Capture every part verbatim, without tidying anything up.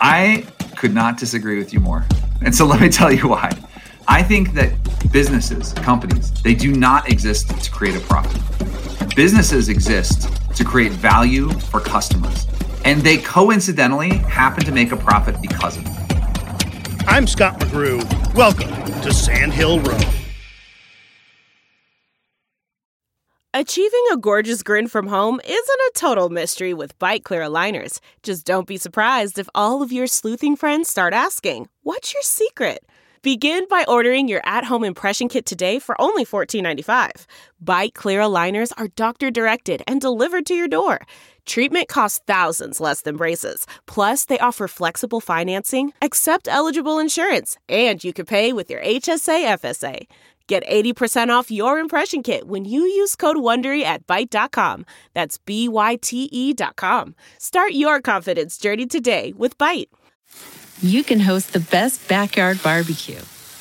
I could not disagree with you more. And so let me tell you why. I think that businesses, companies, they do not exist to create a profit. Businesses exist to create value for customers. And they coincidentally happen to make a profit because of it. I'm Scott McGrew. Welcome to Sand Hill Road. Achieving a gorgeous grin from home isn't a total mystery with Byte Clear aligners. Just don't be surprised if all of your sleuthing friends start asking, "What's your secret?" Begin by ordering your at-home impression kit today for only fourteen ninety-five. Byte Clear aligners are doctor-directed and delivered to your door. Treatment costs thousands less than braces. Plus, they offer flexible financing, accept eligible insurance, and you can pay with your H S A F S A. Get eighty percent off your impression kit when you use code WONDERY at byte dot com. That's B Y T E dot com. Start your confidence journey today with Byte. You can host the best backyard barbecue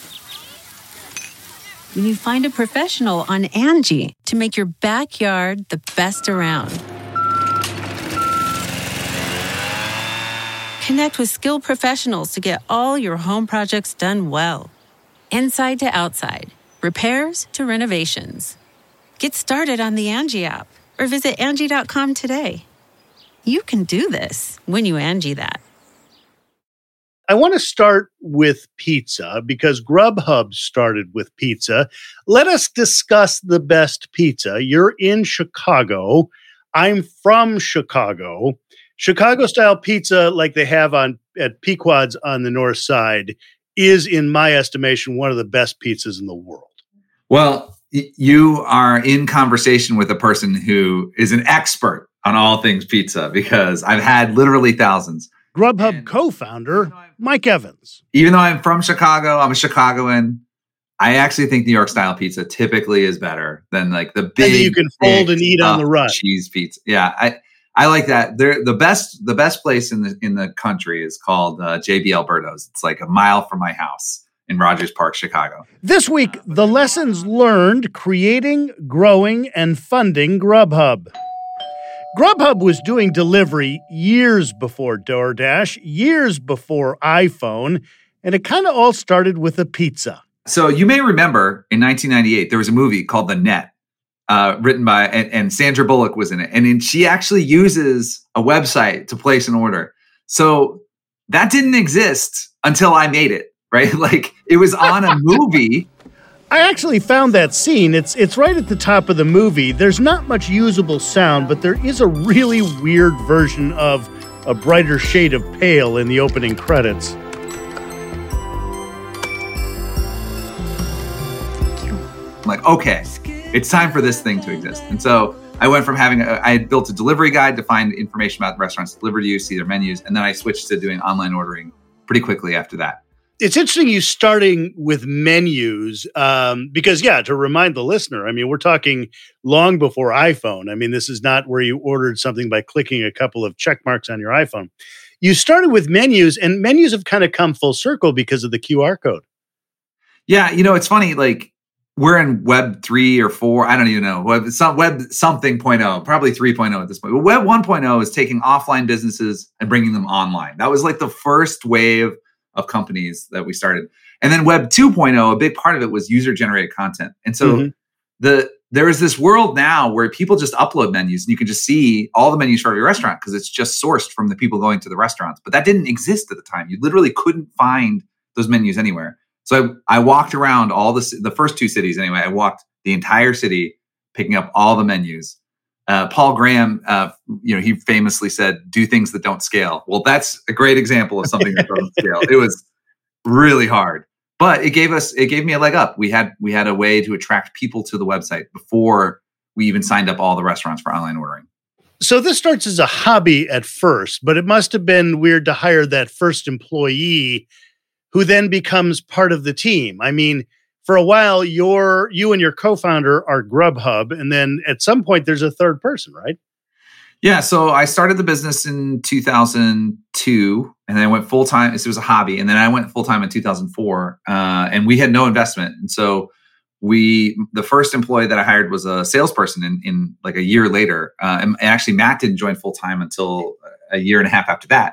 when you find a professional on Angie to make your backyard the best around. Connect with skilled professionals to get all your home projects done well. Inside to outside, repairs to renovations. Get started on the Angie app or visit Angie dot com today. You can do this when you Angie that. I want to start with pizza because Grubhub started with pizza. Let us discuss the best pizza. You're in Chicago. I'm from Chicago. Chicago-style pizza, like they have on at Pequod's on the north side, is, in my estimation, one of the best pizzas in the world. Well, y- you are in conversation with a person who is an expert on all things pizza because I've had literally thousands. Grubhub And co-founder, Mike Evans. Even though I'm from Chicago, I'm a Chicagoan. I actually think New York style pizza typically is better than like the big And that you can fold thick, and eat on the run. cheese pizza. Yeah, I I like that. They're the best. The best place in the in the country is called uh, J B Alberto's. It's like a mile from my house in Rogers Park, Chicago. This week, the lessons learned creating, growing, and funding Grubhub. Grubhub was doing delivery years before DoorDash, years before iPhone, and it kind of all started with a pizza. So you may remember in nineteen ninety-eight, there was a movie called The Net, uh, written by, and, and Sandra Bullock was in it. And in, she actually uses a website to place an order. So that didn't exist until I made it, right? Like it was on a movie. I actually found that scene. It's it's right at the top of the movie. There's not much usable sound, but there is a really weird version of A Brighter Shade of Pale in the opening credits. I'm like, okay, it's time for this thing to exist. And so I went from having, a, I had built a delivery guide to find information about the restaurants delivered to you, see their menus. And then I switched to doing online ordering pretty quickly after that. It's interesting you starting with menus um, because, yeah, to remind the listener, I mean, we're talking long before iPhone. I mean, this is not where you ordered something by clicking a couple of check marks on your iPhone. You started with menus, and menus have kind of come full circle because of the Q R code. Yeah, you know, it's funny, like, we're in web three or four. I don't even know. Web, some, web something point oh, probably three point oh at this point. But web one point oh is taking offline businesses and bringing them online. That was like the first wave of companies that we started. And then web two point oh, a big part of it was user-generated content. And so mm-hmm. the there is this world now where people just upload menus and you can just see all the menus for your restaurant because it's just sourced from the people going to the restaurants. But that didn't exist at the time. You literally couldn't find those menus anywhere. So I, I walked around all the the first two cities anyway. I walked the entire city, picking up all the menus. Uh, Paul Graham, uh, you know, he famously said, "Do things that don't scale." Well, that's a great example of something that doesn't scale. It was really hard, but it gave us it gave me a leg up. We had we had a way to attract people to the website before we even signed up all the restaurants for online ordering. So this starts as a hobby at first, but it must have been weird to hire that first employee who then becomes part of the team. I mean, for a while, you're, you and your co-founder are Grubhub, and then at some point, there's a third person, right? Yeah, so I started the business in two thousand two, and then I went full-time. It was a hobby, and then I went full-time in two thousand four, uh, and we had no investment. And so we, the first employee that I hired was a salesperson in, in like a year later. Uh, and actually, Matt didn't join full-time until a year and a half after that.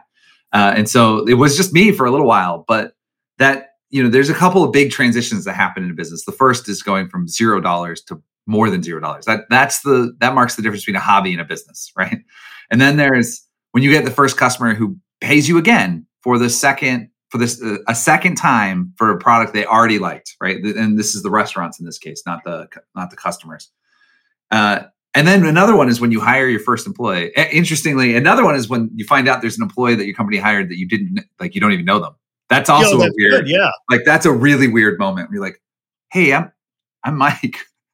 Uh, and so it was just me for a little while, but that, you know, there's a couple of big transitions that happen in a business. The first is going from zero dollars to more than zero dollars. That that's the that marks the difference between a hobby and a business, right? And then there's when you get the first customer who pays you again for the second for this uh, a second time for a product they already liked, right? And this is the restaurants in this case, not the not the customers. Uh, and then another one is when you hire your first employee. Interestingly, another one is when you find out there's an employee that your company hired that you didn't like. You don't even know them. That's also Yo, that's a weird, good, yeah. Like that's a really weird moment. Where you're like, "Hey, I'm I'm Mike.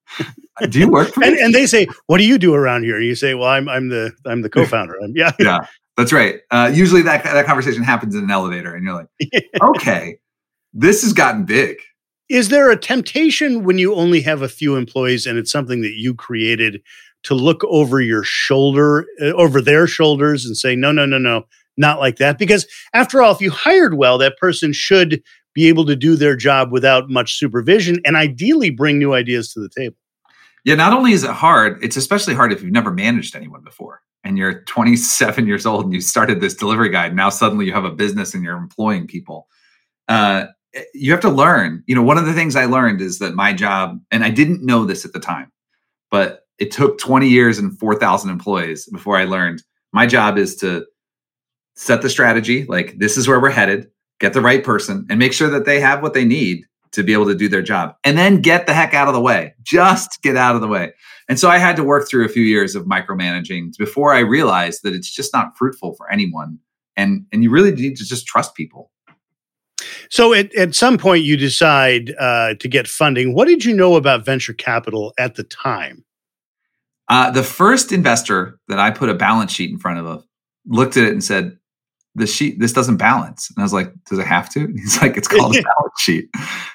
Do you work for me?" and, and they say, "What do you do around here?" And you say, "Well, I'm I'm the I'm the co-founder." I'm, yeah, yeah, that's right. Uh, usually that that conversation happens in an elevator, and you're like, "Okay, this has gotten big." Is there a temptation when you only have a few employees and it's something that you created to look over your shoulder, uh, over their shoulders and say, no, no, no, no, not like that? Because after all, if you hired well, that person should be able to do their job without much supervision and ideally bring new ideas to the table. Yeah, not only is it hard, it's especially hard if you've never managed anyone before and you're twenty-seven years old and you started this delivery guide. Now suddenly you have a business and you're employing people. Uh, you have to learn. You know, one of the things I learned is that my job, and I didn't know this at the time, but it took twenty years and four thousand employees before I learned my job is to set the strategy. Like, this is where we're headed, get the right person and make sure that they have what they need to be able to do their job, and then get the heck out of the way. Just get out of the way. And so I had to work through a few years of micromanaging before I realized that it's just not fruitful for anyone. And, and you really need to just trust people. So at, at some point you decide uh, to get funding. What did you know about venture capital at the time? Uh, the first investor that I put a balance sheet in front of looked at it and said, "The sheet, this doesn't balance." And I was like, "Does it have to?" And he's like, "It's called a balance sheet."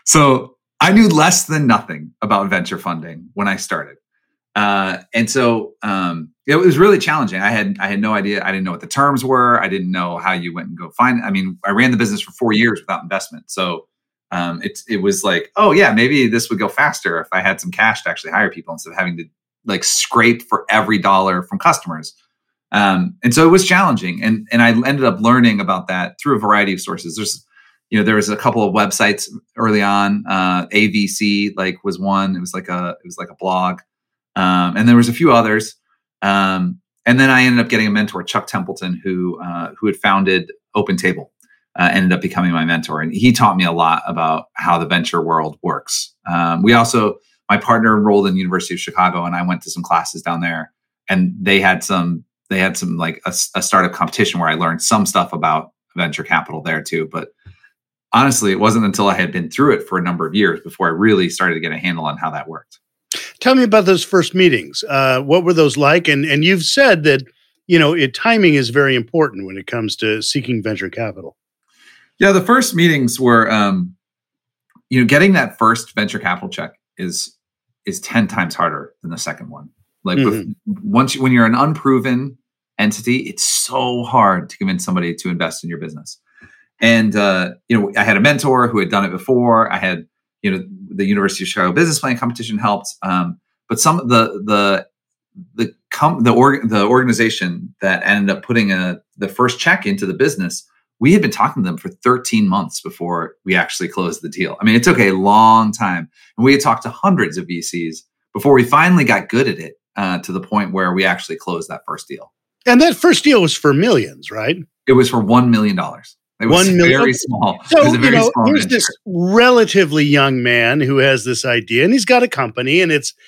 So I knew less than nothing about venture funding when I started. Uh, and so um, it was really challenging. I had I had no idea. I didn't know what the terms were. I didn't know how you went and go find. I mean, I ran the business for four years without investment. So um, it it was like, oh yeah, maybe this would go faster if I had some cash to actually hire people instead of having to like scrape for every dollar from customers. Um, and so it was challenging. And and I ended up learning about that through a variety of sources. There's you know there was a couple of websites early on. Uh, A V C like was one. It was like a it was like a blog. Um, and there was a few others. Um, and then I ended up getting a mentor, Chuck Templeton, who uh, who had founded OpenTable, uh, ended up becoming my mentor. And he taught me a lot about how the venture world works. Um, we also, my partner enrolled in the University of Chicago, and I went to some classes down there. And they had some, they had some like a, a startup competition where I learned some stuff about venture capital there too. But honestly, it wasn't until I had been through it for a number of years before I really started to get a handle on how that worked. Tell me about those first meetings. Uh, what were those like? And and you've said that, you know, it, timing is very important when it comes to seeking venture capital. Yeah, the first meetings were, um, you know, getting that first venture capital check is is ten times harder than the second one. Like mm-hmm. with, once you, when you're an unproven entity, it's so hard to convince somebody to invest in your business. And uh, you know, I had a mentor who had done it before. I had, you know, the University of Chicago Business Plan competition helped, um, but some of the the the com- the, org- the organization that ended up putting a the first check into the business, we had been talking to them for thirteen months before we actually closed the deal. I mean, it took a long time, and we had talked to hundreds of V Cs before we finally got good at it uh, to the point where we actually closed that first deal. And that first deal was for millions, right? It was for one million dollars. It was One million. Very small. So, it was a very you know, small here's venture. This relatively young man who has this idea, and he's got a company, and it's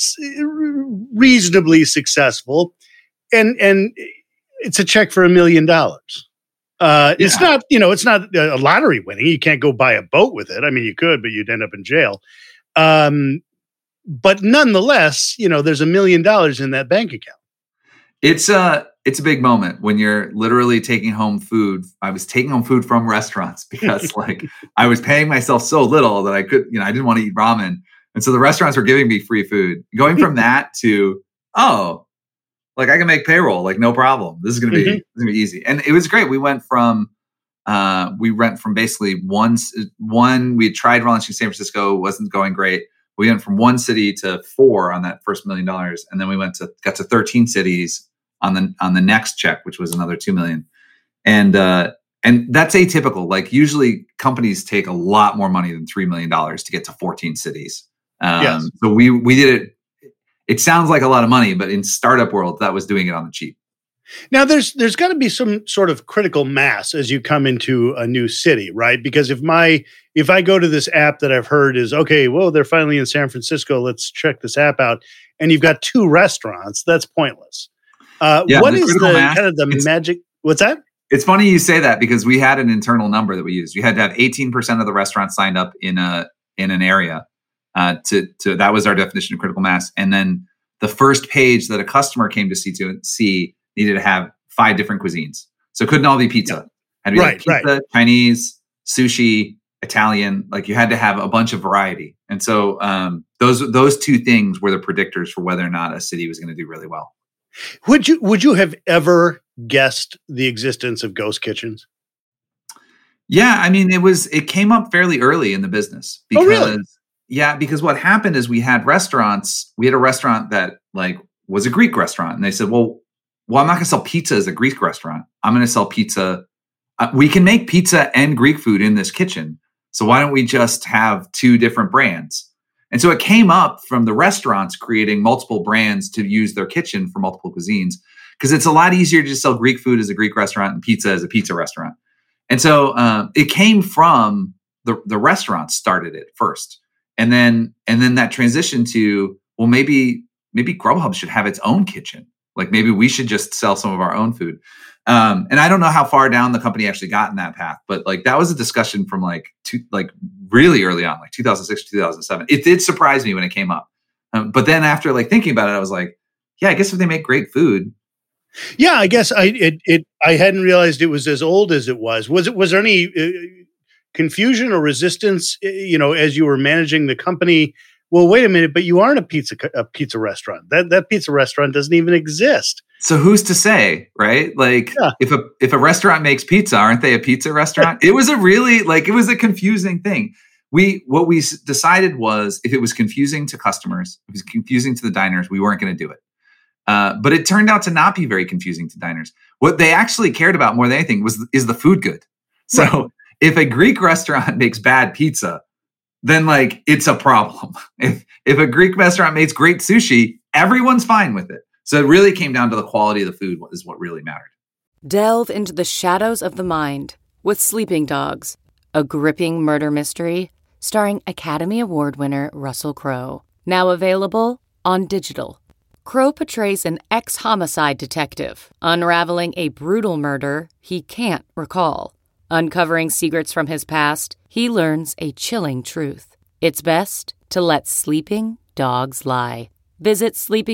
reasonably successful, and and it's a check for a million dollars. Uh, yeah. It's not, you know, it's not a lottery winning. You can't go buy a boat with it. I mean, you could, but you'd end up in jail. Um, but nonetheless, you know, there's a million dollars in that bank account. It's a it's a big moment when you're literally taking home food. I was taking home food from restaurants because like I was paying myself so little that I could, you know, I didn't want to eat ramen. And so the restaurants were giving me free food. Going from that to, oh, like I can make payroll, like no problem. This is going to be, mm-hmm. this is going to be easy. And it was great. We went from, uh, we went from basically one, one, we had tried launching San Francisco, wasn't going great. We went from one city to four on that first million dollars. And then we went to, got to thirteen cities on the, on the next check, which was another two million. And, uh, And that's atypical. Like usually companies take a lot more money than three million dollars to get to fourteen cities. Um, Yes. So we we did it. It sounds like a lot of money, but in startup world, that was doing it on the cheap. Now, there's there's got to be some sort of critical mass as you come into a new city, right? Because if my if I go to this app that I've heard is okay, well, they're finally in San Francisco, let's check this app out, and you've got two restaurants, that's pointless. Uh, Yeah, what the is the critical mass, kind of the it's- magic? What's that? It's funny you say that because we had an internal number that we used. You had to have eighteen percent of the restaurants signed up in a in an area. Uh, to to that was our definition of critical mass, and then the first page that a customer came to see to see needed to have five different cuisines. So it couldn't all be pizza. Yeah. Had to be Right, like pizza, Chinese, sushi, Italian. Like you had to have a bunch of variety. And so um, those those two things were the predictors for whether or not a city was going to do really well. Would you would you have ever guessed the existence of ghost kitchens? Yeah, I mean, it was it came up fairly early in the business Oh, because really? yeah, because what happened is we had restaurants. We had a restaurant that like was a Greek restaurant, and they said, "Well, well, I'm not going to sell pizza as a Greek restaurant. I'm going to sell pizza. Uh, we can make pizza and Greek food in this kitchen. So why don't we just have two different brands?" And so it came up from the restaurants creating multiple brands to use their kitchen for multiple cuisines because it's a lot easier to just sell Greek food as a Greek restaurant and pizza as a pizza restaurant. And so um, it came from the the restaurants started it first, and then and then that transition to well maybe maybe Grubhub should have its own kitchen. Like maybe we should just sell some of our own food. Um, and I don't know how far down the company actually got in that path, but like that was a discussion from like two, like really early on, like two thousand six, two thousand seven. It did surprise me when it came up. Um, but then after like thinking about it, I was like, yeah, I guess if they make great food. Yeah, I guess I it, it I hadn't realized it was as old as it was. Was it was there any uh, confusion or resistance, uh, you know, as you were managing the company? Well, wait a minute, but you aren't a pizza co- a pizza restaurant. That that pizza restaurant doesn't even exist. So who's to say, right? Like Yeah. if a if a restaurant makes pizza, aren't they a pizza restaurant? It was a really like it was a confusing thing. We what we s- decided was if it was confusing to customers, if it was confusing to the diners, we weren't going to do it. Uh, but it turned out to not be very confusing to diners. What they actually cared about more than anything was is the food good. So Right. if a Greek restaurant makes bad pizza, then like it's a problem. If if a Greek restaurant makes great sushi, everyone's fine with it. So it really came down to the quality of the food is what really mattered. Delve into the shadows of the mind with Sleeping Dogs, a gripping murder mystery starring Academy Award winner Russell Crowe. Now available on digital. Crowe portrays an ex-homicide detective unraveling a brutal murder he can't recall. Uncovering secrets from his past, he learns a chilling truth. It's best to let sleeping dogs lie. Visit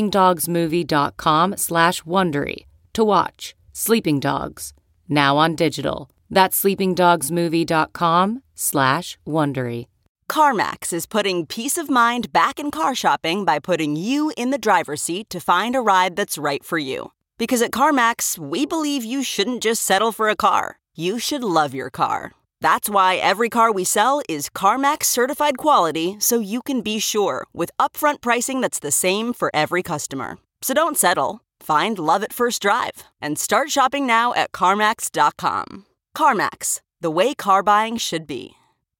sleepingdogsmovie.com slash Wondery to watch Sleeping Dogs, now on digital. That's sleepingdogsmovie.com slash Wondery. CarMax is putting peace of mind back in car shopping by putting you in the driver's seat to find a ride that's right for you. Because at CarMax, we believe you shouldn't just settle for a car. You should love your car. That's why every car we sell is CarMax certified quality, so you can be sure with upfront pricing that's the same for every customer. So don't settle. Find love at first drive and start shopping now at CarMax dot com. CarMax, the way car buying should be.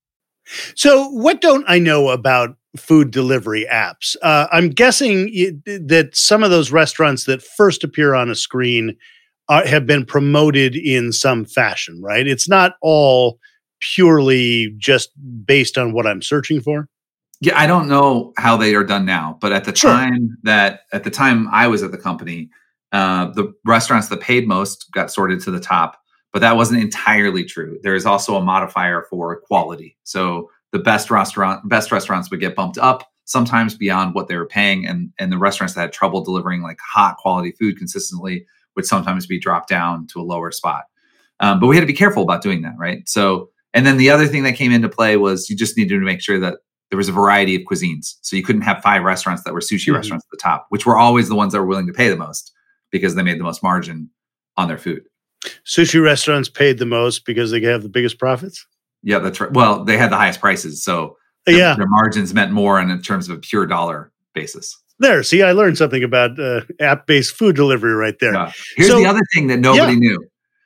So, what don't I know about food delivery apps? Uh, I'm guessing y- that some of those restaurants that first appear on a screen are, have been promoted in some fashion, right? It's not all purely just based on what I'm searching for. Yeah, I don't know how they are done now, but at the Sure. time that at the time I was at the company, uh, the restaurants that paid most got sorted to the top, but that wasn't entirely true. There is also a modifier for quality. So the best restaurant, best restaurants would get bumped up, sometimes beyond what they were paying, and and the restaurants that had trouble delivering like hot quality food consistently would sometimes be dropped down to a lower spot. Um, but we had to be careful about doing that, right? So, and then the other thing that came into play was you just needed to make sure that there was a variety of cuisines. So you couldn't have five restaurants that were sushi Mhm. restaurants at the top, which were always the ones that were willing to pay the most because they made the most margin on their food. Sushi restaurants paid the most because they have the biggest profits. Yeah, that's right. Well, they had the highest prices. So their, Yeah. their margins meant more in terms of a pure dollar basis. There, see, I learned something about uh, app-based food delivery right there. Yeah. Here's So- the other thing that nobody Yeah. knew.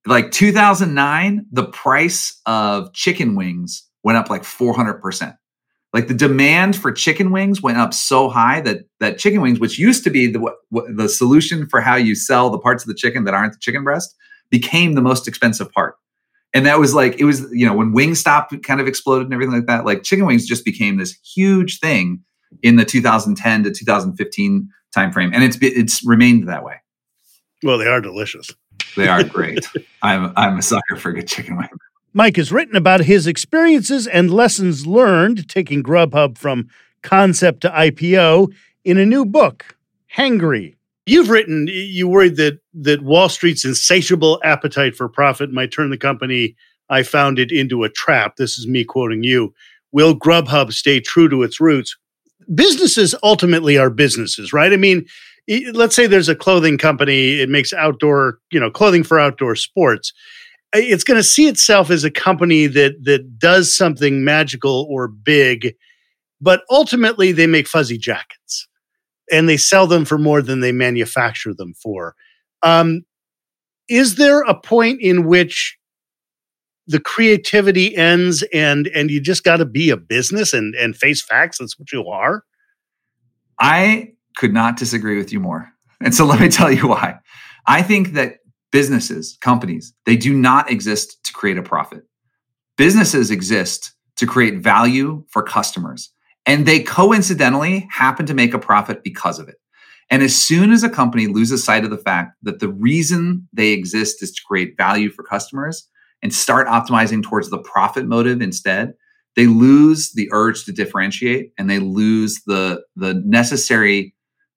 like two thousand nine, the price of chicken wings went up like four hundred percent. Like the demand for chicken wings went up so high that that chicken wings, which used to be the what, the solution for how you sell the parts of the chicken that aren't the chicken breast, became the most expensive part. And that was like, it was, you know, when Wingstop kind of exploded and everything like that, like chicken wings just became this huge thing in the two thousand ten to two thousand fifteen timeframe. And it's it's remained that way. Well, they are delicious. They are great. I'm I'm a sucker for good chicken wings. Mike has written about his experiences and lessons learned taking Grubhub from concept to I P O in a new book, Hangry. You've written, you worried that that Wall Street's insatiable appetite for profit might turn the company I founded into a trap. This is me quoting you. Will Grubhub stay true to its roots? Businesses ultimately are businesses, right? I mean, let's say there's a clothing company, it makes outdoor, you know, clothing for outdoor sports. It's going to see itself as a company that that does something magical or big, but ultimately they make fuzzy jackets and they sell them for more than they manufacture them for. Um, is there a point in which the creativity ends and and you just got to be a business and, and face facts? That's what you are? I could not disagree with you more. And so let me tell you why. I think that businesses, companies, they do not exist to create a profit. Businesses exist to create value for customers. And they coincidentally happen to make a profit because of it. And as soon as a company loses sight of the fact that the reason they exist is to create value for customers and start optimizing towards the profit motive instead, they lose the urge to differentiate and they lose the, the necessary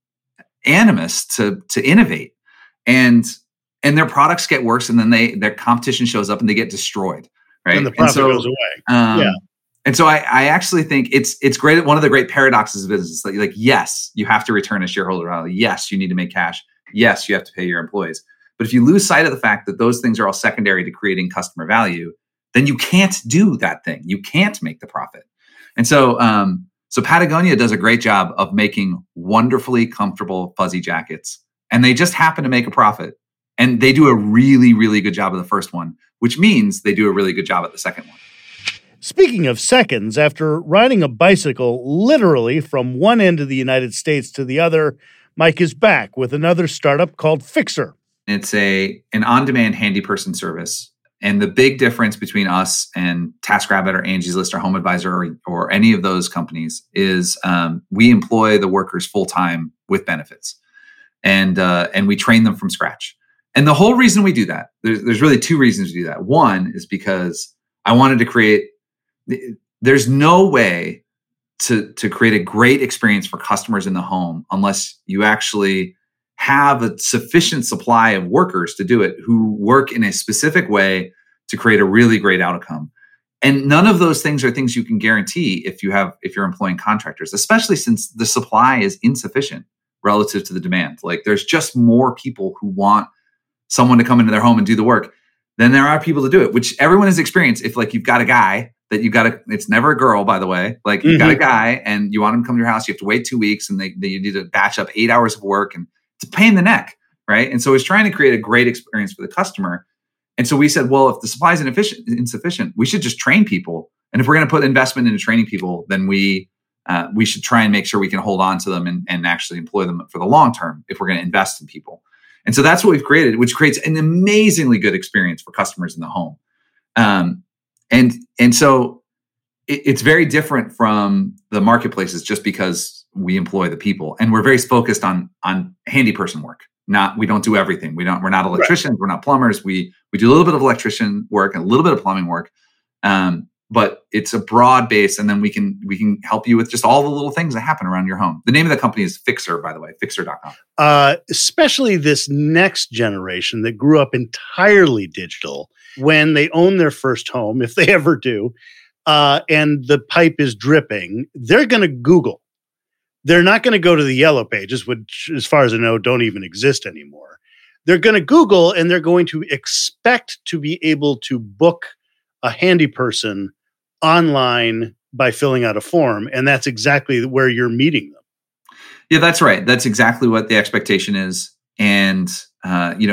animus to, to innovate. And And their products get worse, and then they their competition shows up, and they get destroyed, right? And the profit and so, goes away. Um, yeah. And so I, I actually think it's it's great. One of the great paradoxes of business, like, like yes, you have to return a shareholder value. Yes, you need to make cash. Yes, you have to pay your employees. But if you lose sight of the fact that those things are all secondary to creating customer value, then you can't do that thing. You can't make the profit. And so, um, so Patagonia does a great job of making wonderfully comfortable fuzzy jackets, and they just happen to make a profit. And they do a really, really good job of the first one, which means they do a really good job at the second one. Speaking of seconds, after riding a bicycle literally from one end of the United States to the other, Mike is back with another startup called Fixer. It's a an on-demand handy person service. And the big difference between us and TaskRabbit or Angie's List or HomeAdvisor or, or any of those companies is um, we employ the workers full-time with benefits. And uh, and we train them from scratch. And the whole reason we do that, there's, there's really two reasons to do that. One is because I wanted to create, there's no way to, to create a great experience for customers in the home unless you actually have a sufficient supply of workers to do it who work in a specific way to create a really great outcome. And none of those things are things you can guarantee if you have, if you're employing contractors, especially since the supply is insufficient relative to the demand. Like there's just more people who want someone to come into their home and do the work, then there are people to do it, which everyone has experienced. If like you've got a guy that you've got to, it's never a girl, by the way, like you've mm-hmm. got a guy and you want him to come to your house, you have to wait two weeks and they, they you need to batch up eight hours of work and it's a pain in the neck, right? And so it's trying to create a great experience for the customer. And so we said, well, if the supply is inefficient, insufficient, we should just train people. And if we're going to put investment into training people, then we uh, we should try and make sure we can hold on to them and, and actually employ them for the long term if we're going to invest in people. And so that's what we've created, which creates an amazingly good experience for customers in the home. Um, and and so it, it's very different from the marketplaces just because we employ the people. And we're very focused on on handy person work. Not we don't do everything. We don't. We're not electricians. Right. We're not plumbers. We we do a little bit of electrician work and a little bit of plumbing work. Um, but it's a broad base, and then we can we can help you with just all the little things that happen around your home. The name of the company is Fixer, by the way, fixer dot com. Uh, especially this next generation that grew up entirely digital when they own their first home, if they ever do, uh, and the pipe is dripping, they're going to Google. They're not going to go to the yellow pages, which, as far as I know, don't even exist anymore. They're going to Google, and they're going to expect to be able to book a handy person online by filling out a form. And that's exactly where you're meeting them. Yeah, that's right. That's exactly what the expectation is. And, uh, you know,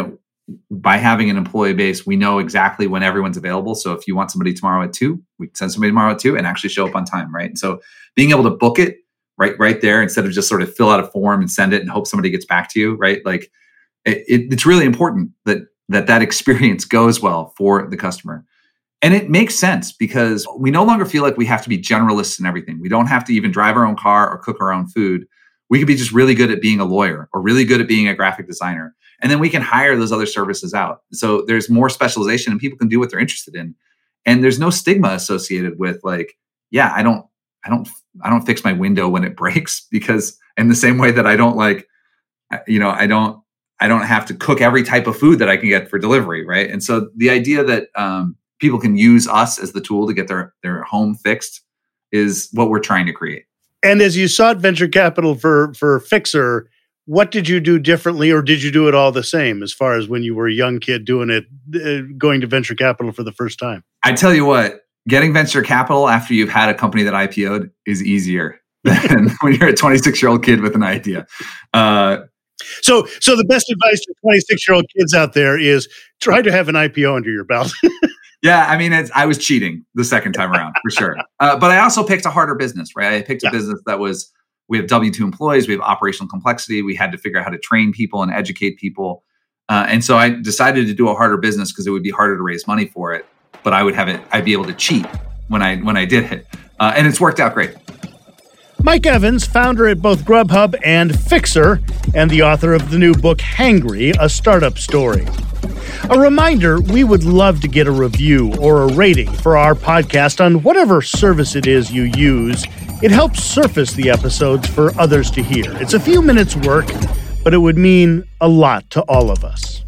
by having an employee base, we know exactly when everyone's available. So if you want somebody tomorrow at two, we send somebody tomorrow at two and actually show up on time, right? So being able to book it right, right there instead of just sort of fill out a form and send it and hope somebody gets back to you, right? Like it, it, it's really important that that that experience goes well for the customer. And it makes sense because we no longer feel like we have to be generalists in everything. We don't have to even drive our own car or cook our own food. We could be just really good at being a lawyer or really good at being a graphic designer. And then we can hire those other services out. So there's more specialization and people can do what they're interested in. And there's no stigma associated with like, yeah, I don't, I don't, I don't fix my window when it breaks because in the same way that I don't like, you know, I don't, I don't have to cook every type of food that I can get for delivery. Right. And so the idea that um, people can use us as the tool to get their, their home fixed is what we're trying to create. And as you sought venture capital for, for Fixer, what did you do differently, or did you do it all the same as far as when you were a young kid doing it, uh, going to venture capital for the first time? I tell you what, getting venture capital after you've had a company that I P O'd is easier than when you're a twenty-six-year-old kid with an idea. Uh, so, so the best advice to twenty-six-year-old kids out there is try to have an I P O under your belt. Yeah, I mean, it's, I was cheating the second time around for sure. Uh, but I also picked a harder business, right? I picked yeah. a business that was, we have W two employees, we have operational complexity. We had to figure out how to train people and educate people. Uh, and so I decided to do a harder business because it would be harder to raise money for it, but I would have it, I'd be able to cheat when I, when I did it. Uh, and it's worked out great. Mike Evans, founder at both Grubhub and Fixer, and the author of the new book, Hangry, A Startup Story. A reminder, we would love to get a review or a rating for our podcast on whatever service it is you use. It helps surface the episodes for others to hear. It's a few minutes work, but it would mean a lot to all of us.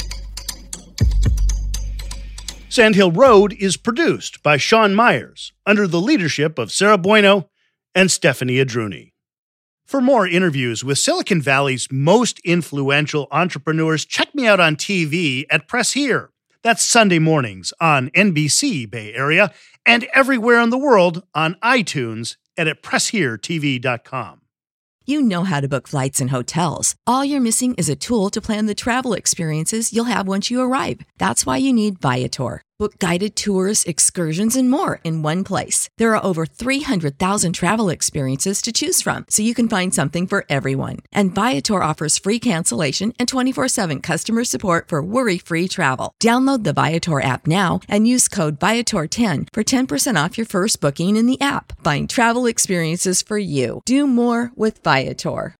Sandhill Road is produced by Sean Myers under the leadership of Sarah Bueno and Stephanie Adruni. For more interviews with Silicon Valley's most influential entrepreneurs, check me out on T V at Press Here. That's Sunday mornings on N B C Bay Area and everywhere in the world on iTunes and at press here t v dot com. You know how to book flights and hotels. All you're missing is a tool to plan the travel experiences you'll have once you arrive. That's why you need Viator. Book guided tours, excursions, and more in one place. There are over three hundred thousand travel experiences to choose from, so you can find something for everyone. And Viator offers free cancellation and twenty-four seven customer support for worry-free travel. Download the Viator app now and use code Viator ten for ten percent off your first booking in the app. Find travel experiences for you. Do more with Viator.